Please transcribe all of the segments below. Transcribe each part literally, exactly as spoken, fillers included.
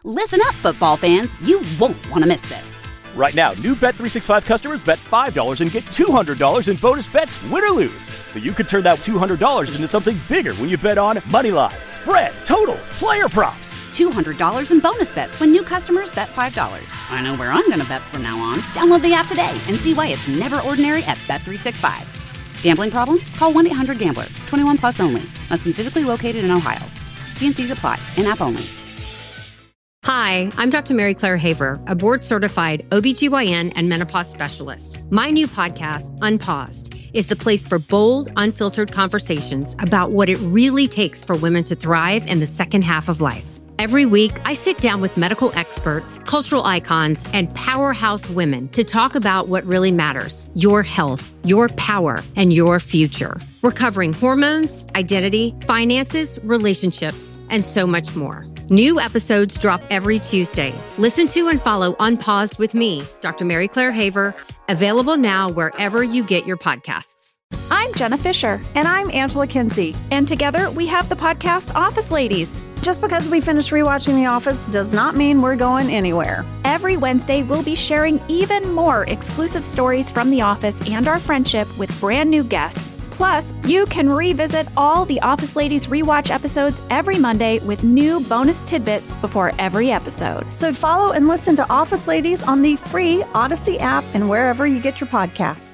Listen up, football fans. You won't want to miss this. Right now, new Bet three sixty-five customers bet five dollars and get two hundred dollars in bonus bets, win or lose. So you could turn that two hundred dollars into something bigger when you bet on money line, spread, totals, player props. two hundred dollars in bonus bets when new customers bet five dollars. I know where I'm going to bet from now on. Download the app today and see why it's never ordinary at Bet three sixty-five. Gambling problem? Call one eight hundred gambler. twenty-one plus only. Must be physically located in Ohio. T and C's apply. In-app only. Hi, I'm Doctor Mary Claire Haver, a board-certified O B G Y N and menopause specialist. My new podcast, Unpaused, is the place for bold, unfiltered conversations about what it really takes for women to thrive in the second half of life. Every week, I sit down with medical experts, cultural icons, and powerhouse women to talk about what really matters: your health, your power, and your future. We're covering hormones, identity, finances, relationships, and so much more. New episodes drop every Tuesday. Listen to and follow Unpaused with me, Doctor Mary Claire Haver, available now wherever you get your podcasts. I'm Jenna Fisher. And I'm Angela Kinsey. And together we have the podcast Office Ladies. Just because we finished rewatching The Office does not mean we're going anywhere. Every Wednesday, we'll be sharing even more exclusive stories from The Office and our friendship with brand new guests. Plus, you can revisit all the Office Ladies rewatch episodes every Monday with new bonus tidbits before every episode. So follow and listen to Office Ladies on the free Odyssey app and wherever you get your podcasts.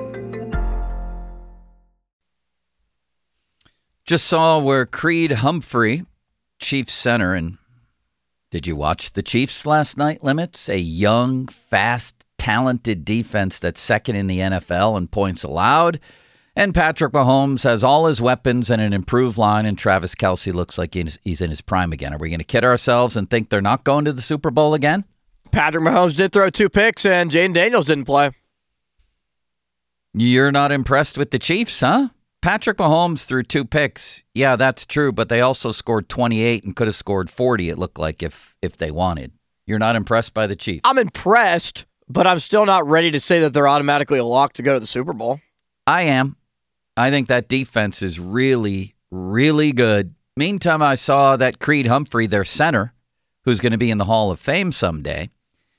Just saw where Creed Humphrey, Chiefs center, and did you watch the Chiefs last night, Limits? A young, fast, talented defense that's second in the N F L in points allowed. And Patrick Mahomes has all his weapons and an improved line, and Travis Kelce looks like he's in his prime again. Are we going to kid ourselves and think they're not going to the Super Bowl again? Patrick Mahomes did throw two picks, and Jaden Daniels didn't play. You're not impressed with the Chiefs, huh? Patrick Mahomes threw two picks. Yeah, that's true, but they also scored twenty-eight and could have scored forty, it looked like, if if they wanted. You're not impressed by the Chiefs? I'm impressed, but I'm still not ready to say that they're automatically a lock to go to the Super Bowl. I am. I think that defense is really, really good. Meantime, I saw that Creed Humphrey, their center, who's going to be in the Hall of Fame someday,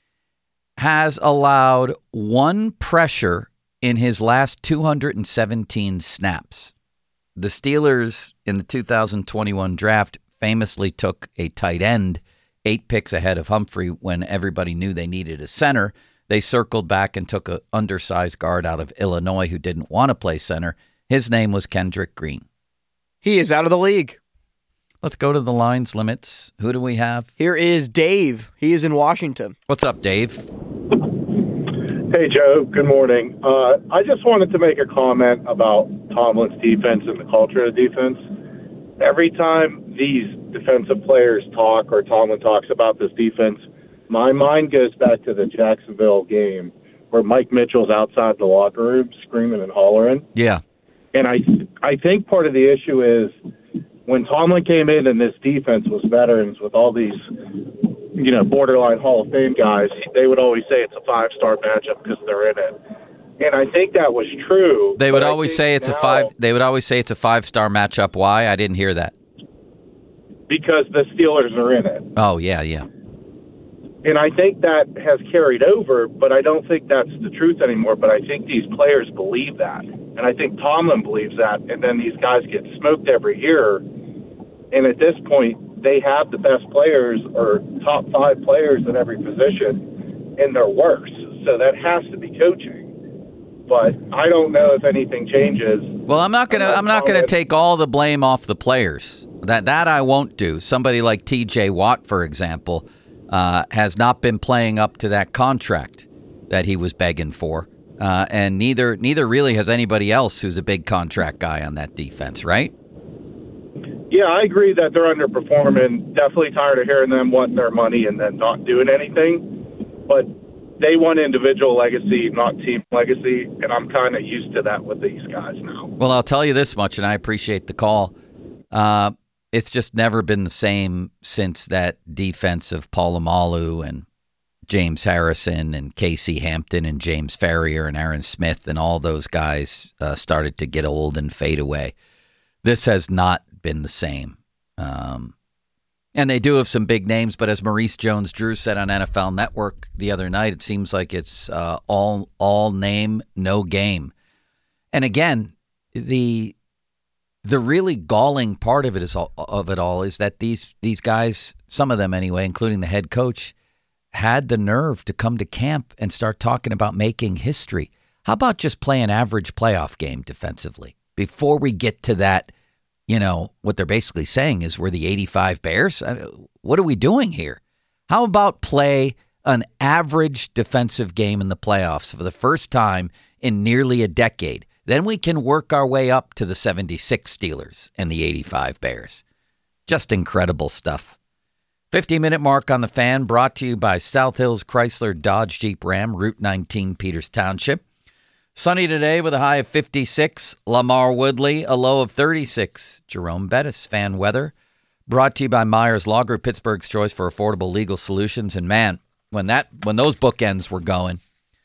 has allowed one pressure in his last two hundred seventeen snaps. The Steelers in the two thousand twenty-one draft famously took a tight end eight picks ahead of Humphrey when everybody knew they needed a center. They circled back and took an undersized guard out of Illinois who didn't want to play center. His name was Kendrick Green. He is out of the league. Let's go to the lines limits. Who do we have? Here is Dave. He is in Washington. What's up, Dave? Hey, Joe. Good morning. Uh, I just wanted to make a comment about Tomlin's defense and the culture of defense. Every time these defensive players talk or Tomlin talks about this defense, my mind goes back to the Jacksonville game where Mike Mitchell's outside the locker room screaming and hollering. Yeah. And I I think part of the issue is when Tomlin came in and this defense was veterans with all these, you know, borderline Hall of Fame guys, they would always say it's a five-star matchup because they're in it. And I think that was true. They would always say it's now, a five. They would always say it's a five-star matchup. Why? I didn't hear that. Because the Steelers are in it. Oh, yeah, yeah. And I think that has carried over, but I don't think that's the truth anymore. But I think these players believe that. And I think Tomlin believes that. And then these guys get smoked every year. And at this point, they have the best players or top five players at every position, and they're worse. So that has to be coaching. But I don't know if anything changes. Well, I'm not gonna. I'm not gonna take all the blame off the players. That that I won't do. Somebody like T J Watt, for example, uh, has not been playing up to that contract that he was begging for, uh, and neither neither really has anybody else who's a big contract guy on that defense, right? Yeah, I agree that they're underperforming. Definitely tired of hearing them wanting their money and then not doing anything. But they want individual legacy, not team legacy, and I'm kind of used to that with these guys now. Well, I'll tell you this much, and I appreciate the call. Uh, it's just never been the same since that defense of Polamalu and James Harrison and Casey Hampton and James Ferrier and Aaron Smith and all those guys uh, started to get old and fade away. This has not been the same. Um, And they do have some big names, but as Maurice Jones-Drew said on N F L Network the other night, it seems like it's uh, all all name, no game. And again, the the really galling part of it is all, of it all is that these these guys, some of them anyway, including the head coach, had the nerve to come to camp and start talking about making history. How about just play an average playoff game defensively before we get to that? You know, what they're basically saying is we're the eighty-five Bears. I mean, what are we doing here? How about play an average defensive game in the playoffs for the first time in nearly a decade? Then we can work our way up to the seventy-six Steelers and the eighty-five Bears. Just incredible stuff. fifty-minute mark on the Fan, brought to you by South Hills Chrysler Dodge Jeep Ram, Route nineteen, Peters Township. Sunny today with a high of fifty-six. Lamar Woodley, a low of thirty-six. Jerome Bettis, Fan Weather. Brought to you by Myers Law Group, Pittsburgh's choice for affordable legal solutions. And man, when that when those bookends were going,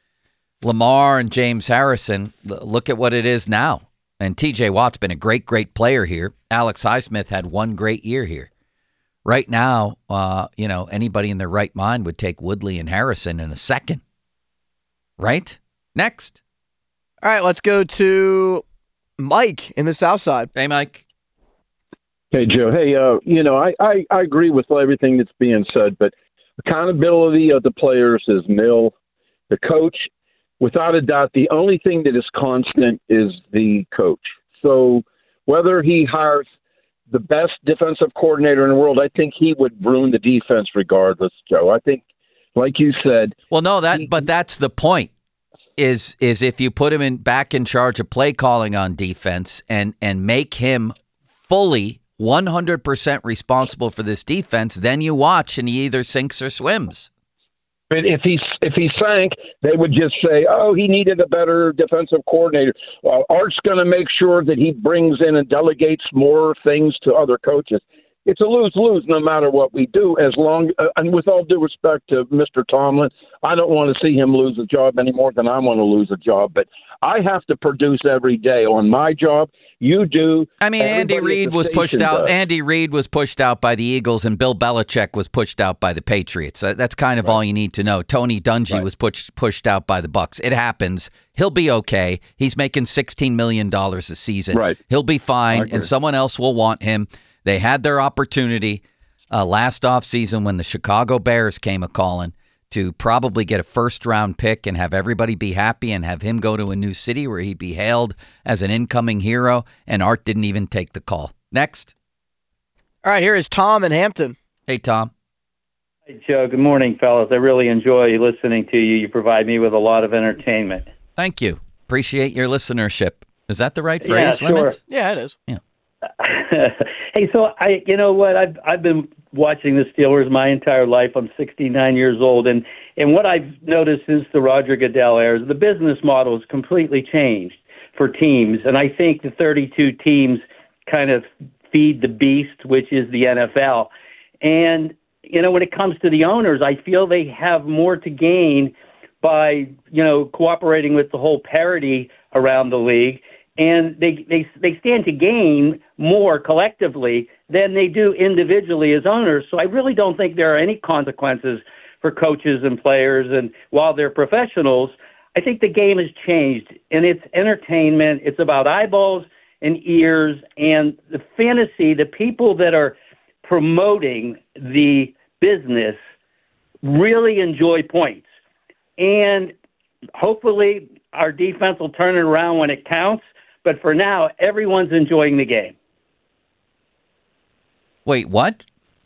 Lamar and James Harrison, look at what it is now. And T J Watt's been a great, great player here. Alex Highsmith had one great year here. Right now, uh, you know, anybody in their right mind would take Woodley and Harrison in a second. Right? Next. All right, let's go to Mike in the South Side. Hey, Mike. Hey, Joe. Hey, uh, you know, I, I, I agree with everything that's being said, but accountability of the players is nil. The coach, without a doubt, the only thing that is constant is the coach. So whether he hires the best defensive coordinator in the world, I think he would ruin the defense regardless, Joe. I think, like you said. Well, no, that he, but that's the point. Is is if you put him in back in charge of play calling on defense and and make him fully one hundred percent responsible for this defense, then you watch and he either sinks or swims. But if he if he sank, they would just say, "Oh, he needed a better defensive coordinator." Well, Art's going to make sure that he brings in and delegates more things to other coaches. It's a lose-lose no matter what we do, as long uh, and with all due respect to Mister Tomlin, I don't want to see him lose a job any more than I want to lose a job. But I have to produce every day on my job. You do. I mean, Andy Reid was pushed out. Does. Andy Reid was pushed out by the Eagles, and Bill Belichick was pushed out by the Patriots. That's kind of right. all you need to know. Tony Dungy right. was pushed pushed out by the Bucs. It happens. He'll be okay. He's making sixteen million dollars a season. Right. He'll be fine, and someone else will want him. They had their opportunity uh, last offseason when the Chicago Bears came a-calling to probably get a first-round pick and have everybody be happy and have him go to a new city where he'd be hailed as an incoming hero, and Art didn't even take the call. Next. All right, here is Tom in Hampton. Hey, Tom. Hey, Joe. Good morning, fellas. I really enjoy listening to you. You provide me with a lot of entertainment. Thank you. Appreciate your listenership. Is that the right Yeah, phrase, sure. Limits? Yeah, it is. Yeah. Hey, so I, you know what? I've I've been watching the Steelers my entire life. I'm sixty-nine years old, and and what I've noticed since the Roger Goodell era is the business model has completely changed for teams, and I think the thirty-two teams kind of feed the beast, which is the N F L. And you know, when it comes to the owners, I feel they have more to gain by you know cooperating with the whole parity around the league. And they, they they stand to gain more collectively than they do individually as owners. So I really don't think there are any consequences for coaches and players. And while they're professionals, I think the game has changed. And it's entertainment. It's about eyeballs and ears. And the fantasy, the people that are promoting the business really enjoy points. And hopefully our defense will turn it around when it counts. But for now, everyone's enjoying the game. Wait, what?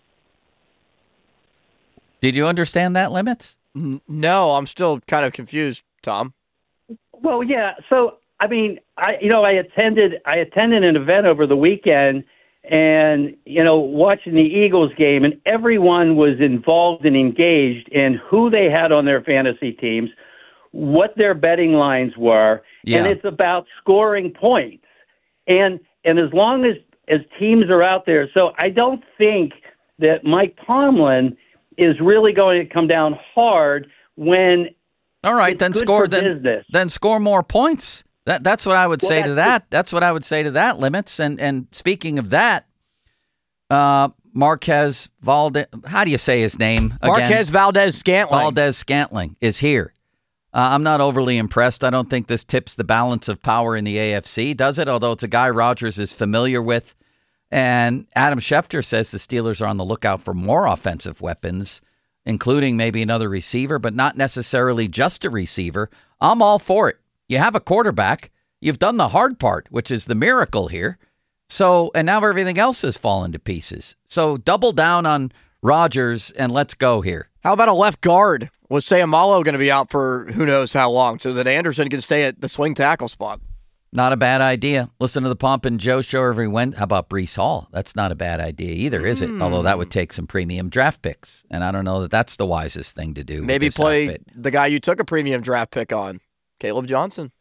Did you understand that, Limits? No, I'm still kind of confused, Tom. Well, yeah. So, I mean, I you know, I attended I attended an event over the weekend, and you know, watching the Eagles game, and everyone was involved and engaged in who they had on their fantasy teams, what their betting lines were. Yeah. And it's about scoring points. And and as long as, as teams are out there, so I don't think that Mike Tomlin is really going to come down hard when All right, it's then good score for then, business. then score more points. That that's what I would Well, say to that's that. That's what I would say to that, Limits. And and speaking of that, uh, Marquez Valdez, how do you say his name again? Marquez Valdez Scantling. Valdez Scantling is here. Uh, I'm not overly impressed. I don't think this tips the balance of power in the A F C, does it? Although it's a guy Rodgers is familiar with. And Adam Schefter says the Steelers are on the lookout for more offensive weapons, including maybe another receiver, but not necessarily just a receiver. I'm all for it. You have a quarterback. You've done the hard part, which is the miracle here. So, and now everything else has fallen to pieces. So double down on Rodgers and let's go here. How about a left guard? Was Sayamalo going to be out for who knows how long so that Anderson can stay at the swing tackle spot? Not a bad idea. Listen to the Pomp and Joe show every Wednesday. How about Breece Hall? That's not a bad idea either, is it? Mm. Although that would take some premium draft picks. And I don't know that that's the wisest thing to do. Maybe play outfit. The guy you took a premium draft pick on, Caleb Johnson.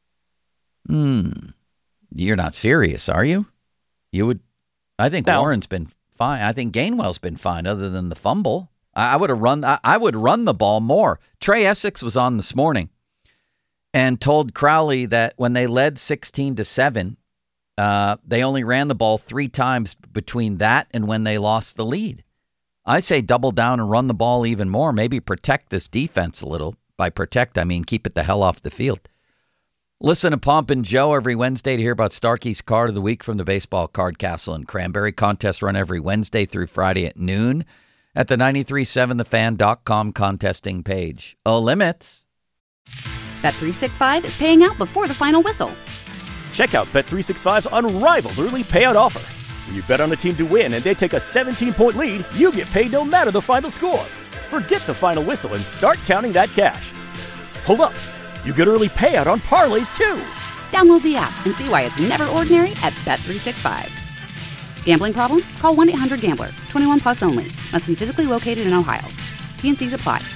Hmm. You're not serious, are you? You would. I think no. Warren's been fine. I think Gainwell's been fine other than the fumble. I, I would have run. I, I would run the ball more. Trey Essex was on this morning and told Crowley that when they led sixteen to seven, uh, they only ran the ball three times between that and when they lost the lead. I say double down and run the ball even more. Maybe protect this defense a little. By protect, I mean keep it the hell off the field. Listen to Pomp and Joe every Wednesday to hear about Starkey's Card of the Week from the Baseball Card Castle in Cranberry. Contests run every Wednesday through Friday at noon at the nine three seven the fan dot com contesting page. Oh, limits. Bet three sixty-five is paying out before the final whistle. Check out Bet three sixty-five's unrivaled early payout offer. When you bet on a team to win and they take a seventeen-point lead, you get paid no matter the final score. Forget the final whistle and start counting that cash. Hold up. You get early payout on parlays, too. Download the app and see why it's never ordinary at Bet three sixty-five. Gambling problem? Call one eight hundred gambler. twenty-one plus only. Must be physically located in Ohio. T N Cs apply.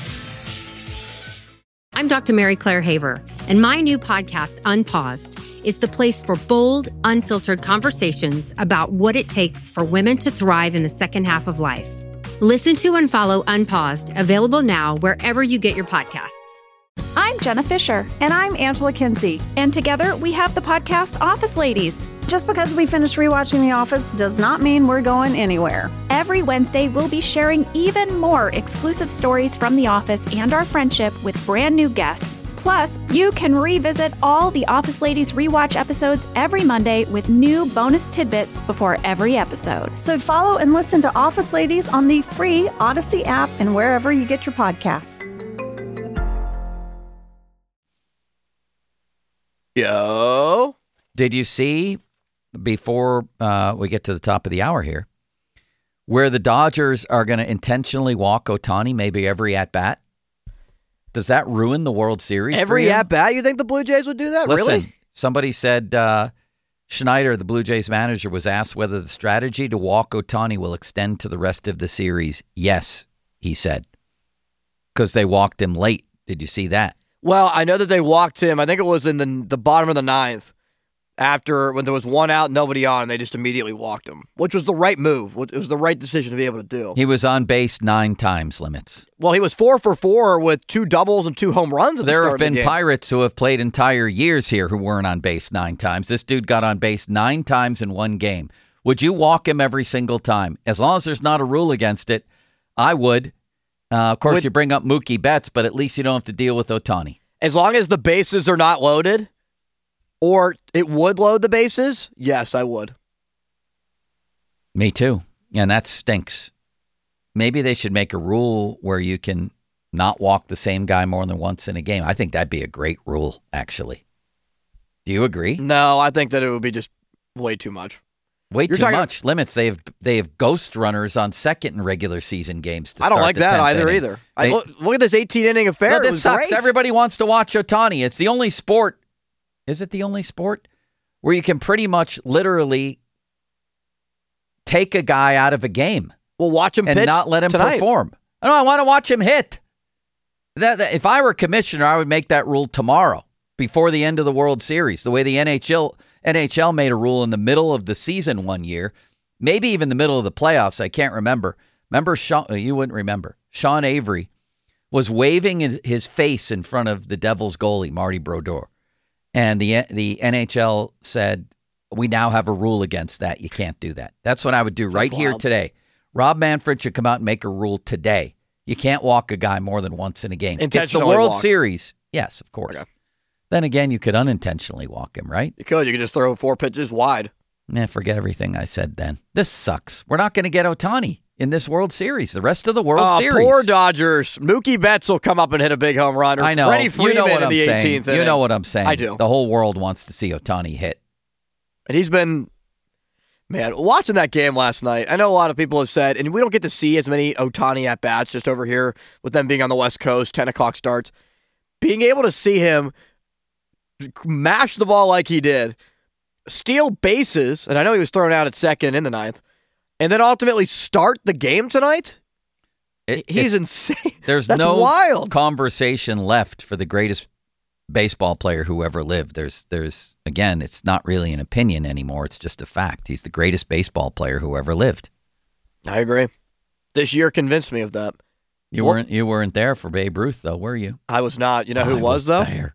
I'm Doctor Mary Claire Haver, and my new podcast, Unpaused, is the place for bold, unfiltered conversations about what it takes for women to thrive in the second half of life. Listen to and follow Unpaused, available now wherever you get your podcasts. I'm Jenna Fisher. And I'm Angela Kinsey. And together we have the podcast Office Ladies. Just because we finished rewatching The Office does not mean we're going anywhere. Every Wednesday, we'll be sharing even more exclusive stories from The Office and our friendship with brand new guests. Plus, you can revisit all the Office Ladies rewatch episodes every Monday with new bonus tidbits before every episode. So follow and listen to Office Ladies on the free Odyssey app and wherever you get your podcasts. Yo. Did you see, before uh, we get to the top of the hour here, where the Dodgers are going to intentionally walk Ohtani maybe every at-bat? Does that ruin the World Series? Every at-bat? You think the Blue Jays would do that? Listen, really? Somebody said uh, Schneider, the Blue Jays manager, was asked whether the strategy to walk Ohtani will extend to the rest of the series. Yes, he said, because they walked him late. Did you see that? Well, I know that they walked him. I think it was in the the bottom of the ninth after when there was one out, nobody on, and they just immediately walked him, which was the right move. It was the right decision to be able to do. He was on base nine times, Limits. Well, he was four for four with two doubles and two home runs at the There start have been of the game. Pirates who have played entire years here who weren't on base nine times. This dude got on base nine times in one game. Would you walk him every single time? As long as there's not a rule against it, I would. Uh, of course, Would, you bring up Mookie Betts, but at least you don't have to deal with Ohtani. As long as the bases are not loaded, or it would load the bases, yes, I would. Me too. And that stinks. Maybe they should make a rule where you can not walk the same guy more than once in a game. I think that'd be a great rule, actually. Do you agree? No, I think that it would be just way too much. Way You're too much. About, Limits. They have they have ghost runners on second in regular season games to I don't start like the that either, inning. either. They, I, look, look at this eighteen-inning affair. No, it this was sucks. great. Everybody wants to watch Ohtani. It's the only sport. Is it the only sport where you can pretty much literally take a guy out of a game? Well, watch him and pitch not let him tonight. perform. I don't. I want to watch him hit. That, that if I were commissioner, I would make that rule tomorrow before the end of the World Series. The way the N H L N H L made a rule in the middle of the season one year. Maybe even the middle of the playoffs. I can't remember. Remember, Sean, you wouldn't remember. Sean Avery was waving his face in front of the Devils goalie, Marty Brodeur. And the the N H L said, we now have a rule against that. You can't do that. That's what I would do right That's here wild. today. Rob Manfred should come out and make a rule today. You can't walk a guy more than once in a game. It's the Intentionally World walk. Series. Yes, of course. Okay. Then again, you could unintentionally walk him, right? You could. You could just throw four pitches wide. Nah, forget everything I said then. This sucks. We're not going to get Ohtani in this World Series. The rest of the World Oh, Series. poor Dodgers. Mookie Betts will come up and hit a big home run. Or I know. Freddie Freeman you know what in I'm the saying. eighteenth You inning. know what I'm saying. I do. The whole world wants to see Ohtani hit. And he's been, man, watching that game last night, I know a lot of people have said, and we don't get to see as many Ohtani at-bats just over here with them being on the West Coast, ten o'clock starts. Being able to see him mash the ball like he did, steal bases, and I know he was thrown out at second in the ninth, and then ultimately start the game tonight? It, He's it's- insane. There's That's no wild. conversation left for the greatest baseball player who ever lived. There's, there's again, it's not really an opinion anymore. It's just a fact. He's the greatest baseball player who ever lived. I agree. This year convinced me of that. You Well- weren't, you weren't there for Babe Ruth, though, were you? I was not. You know who I was, though? there.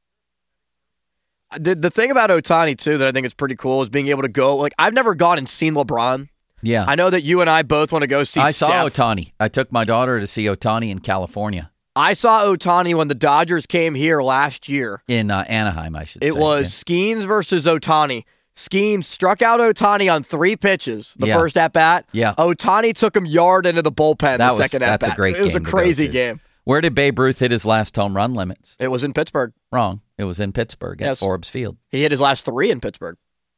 The, the thing about Ohtani, too, that I think is pretty cool is being able to go. Like, I've never gone and seen LeBron. Yeah. I know that you and I both want to go see I saw Steph. Ohtani. I took my daughter to see Ohtani in California. I saw Ohtani when the Dodgers came here last year. In uh, Anaheim, I should It say. was Skeens versus Ohtani. Skeens struck out Ohtani on three pitches the Yeah. first at-bat. Yeah. Ohtani took him yard into the bullpen That the was- second that's at-bat. a great It was game a to go crazy to. game. Where did Babe Ruth hit his last home run limits? It was in Pittsburgh. Wrong. It was in Pittsburgh at Yes. Forbes Field. He hit his last three in Pittsburgh.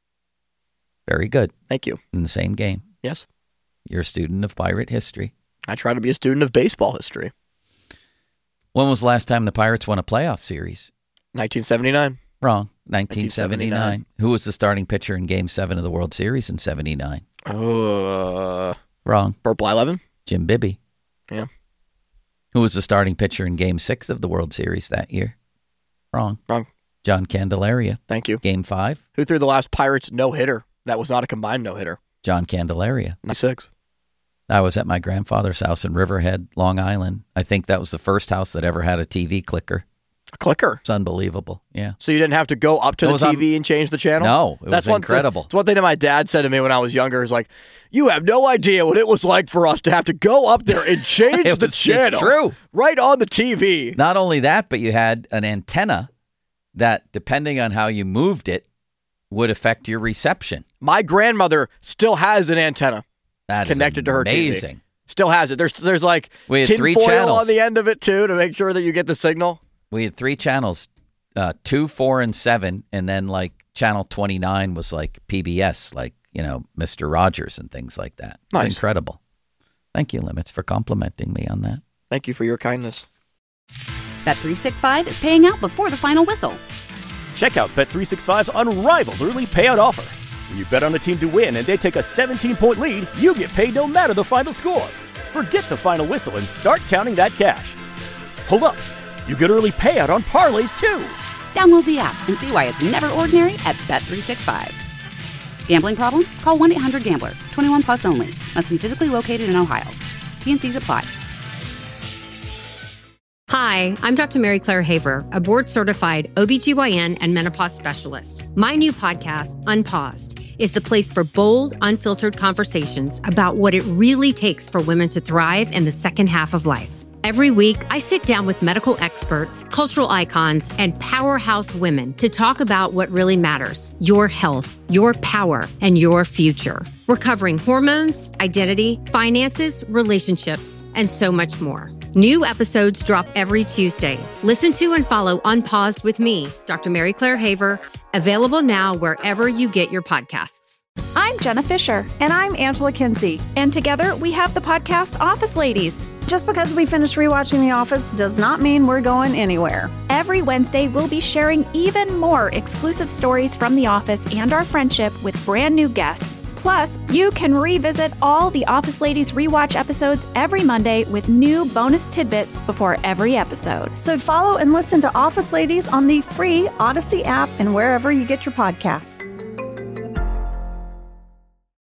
Very good. Thank you. In the same game. Yes. You're a student of Pirate history. I try to be a student of baseball history. When was the last time the Pirates won a playoff series? nineteen seventy-nine. Wrong. nineteen seventy-nine. nineteen seventy-nine. Who was the starting pitcher in Game seven of the World Series in seventy-nine? Uh, Wrong. Burt Blyleven? Jim Bibby. Yeah. Who was the starting pitcher in Game six of the World Series that year? Wrong. Wrong. John Candelaria. Thank you. Game five? Who threw the last Pirates no-hitter? That was not a combined no-hitter. John Candelaria. ninety-six. I was at my grandfather's house in Riverhead, Long Island. I think that was the first house that ever had a T V clicker. A clicker? It's unbelievable. Yeah. So you didn't have to go up to It the was T on- V and change the channel? No, it was one incredible. Thing, it's one thing that my dad said to me when I was younger. Is like, you have no idea what it was like for us to have to go up there and change It the was- it's channel. true. Right on the T V. Not only that, but you had an antenna that, depending on how you moved it, would affect your reception. My grandmother still has an antenna That is connected to her T V. amazing. Still has it. There's there's like We had tin three foil channels. on the end of it too to make sure that you get the signal. We had three channels, uh, two, four, and seven, and then like channel twenty-nine was like P B S, like, you know, Mister Rogers and things like that. It's Nice. incredible. Thank you, Limits, for complimenting me on that. Thank you for your kindness. Bet three sixty-five is paying out before the final whistle. Check out Bet three sixty-five's unrivaled early payout offer. When you bet on a team to win and they take a seventeen-point lead, you get paid no matter the final score. Forget the final whistle and start counting that cash. Hold up. You get early payout on parlays, too. Download the app and see why it's never ordinary at Bet three sixty-five. Gambling problem? Call one eight hundred gambler. twenty-one plus only. Must be physically located in Ohio. T N Cs apply. Hi, I'm Doctor Mary Claire Haver, a board-certified O B G Y N and menopause specialist. My new podcast, Unpaused, is the place for bold, unfiltered conversations about what it really takes for women to thrive in the second half of life. Every week, I sit down with medical experts, cultural icons, and powerhouse women to talk about what really matters: your health, your power, and your future. We're covering hormones, identity, finances, relationships, and so much more. New episodes drop every Tuesday. Listen to and follow Unpaused with me, Doctor Mary Claire Haver, available now wherever you get your podcasts. I'm Jenna Fisher. And I'm Angela Kinsey. And together we have the podcast Office Ladies. Just because we finished rewatching The Office does not mean we're going anywhere. Every Wednesday, we'll be sharing even more exclusive stories from The Office and our friendship with brand new guests. Plus, you can revisit all the Office Ladies rewatch episodes every Monday with new bonus tidbits before every episode. So follow and listen to Office Ladies on the free Odyssey app and wherever you get your podcasts.